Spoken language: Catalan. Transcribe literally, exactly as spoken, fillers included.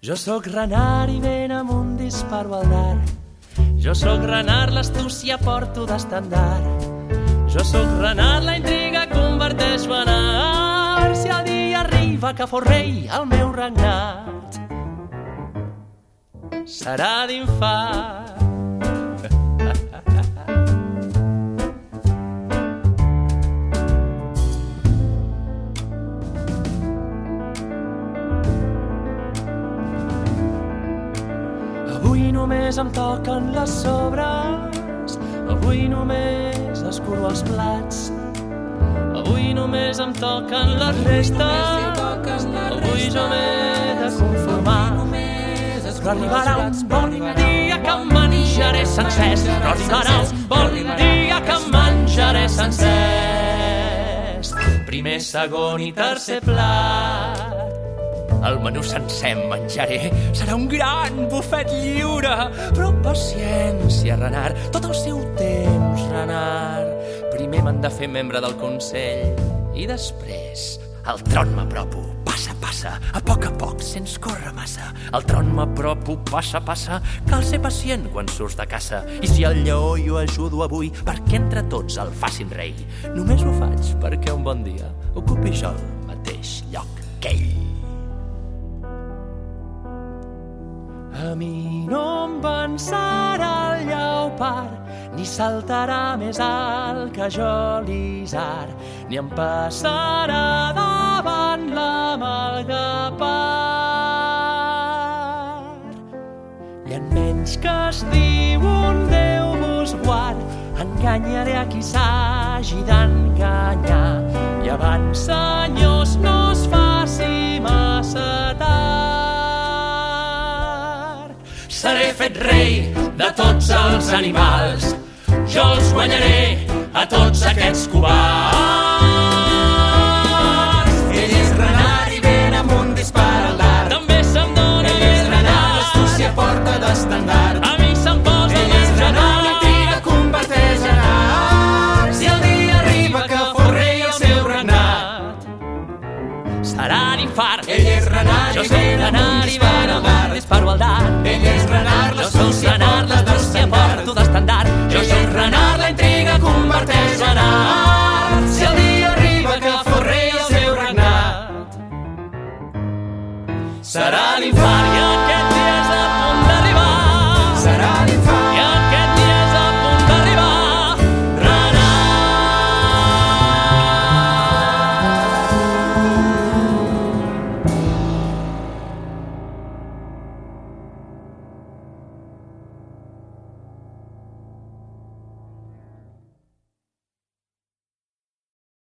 Jo sóc Renard i ben amunt disparo al dard. Jo sóc Renard, l'astúcia porto d'estandard. Jo sóc Renard, la intriga converteix Renard. Si el dia arriba que fos rei el meu regnat serà d'infart. Avui només em toquen les sobres, avui només escuro els plats, avui només em toquen les restes, avui jo m'he de conformar. Però arribarà un bon dia que em menjaré sencers, però arribarà un bon dia que em menjaré sencers. Primer, segon i tercer plat. El menú sencer em menjaré, serà un gran bufet lliure. Però paciència, Renard, tot el seu temps, Renard. Primer m'han de fer membre del Consell i després al tron m'apropo. Passa, passa, a poc a poc, sense córrer massa. Al tron m'apropo, passa, passa. Cal ser pacient quan surts de casa. I si el lleó jo ajudo avui, perquè entre tots el facin rei. Només ho faig perquè un bon dia ocupi jo el mateix lloc que ell. A mi no em vencerà el lleopard, ni saltarà més alt que jo l'isard, ni em passarà davant la malgapar. I en menys que es diu un Déu vos guard, enganyaré a qui s'hagi d'enganyar. I abans, senyors, no es faci massa tard. Seré fet rei de tots els animals, jo els guanyaré a tots aquests covards.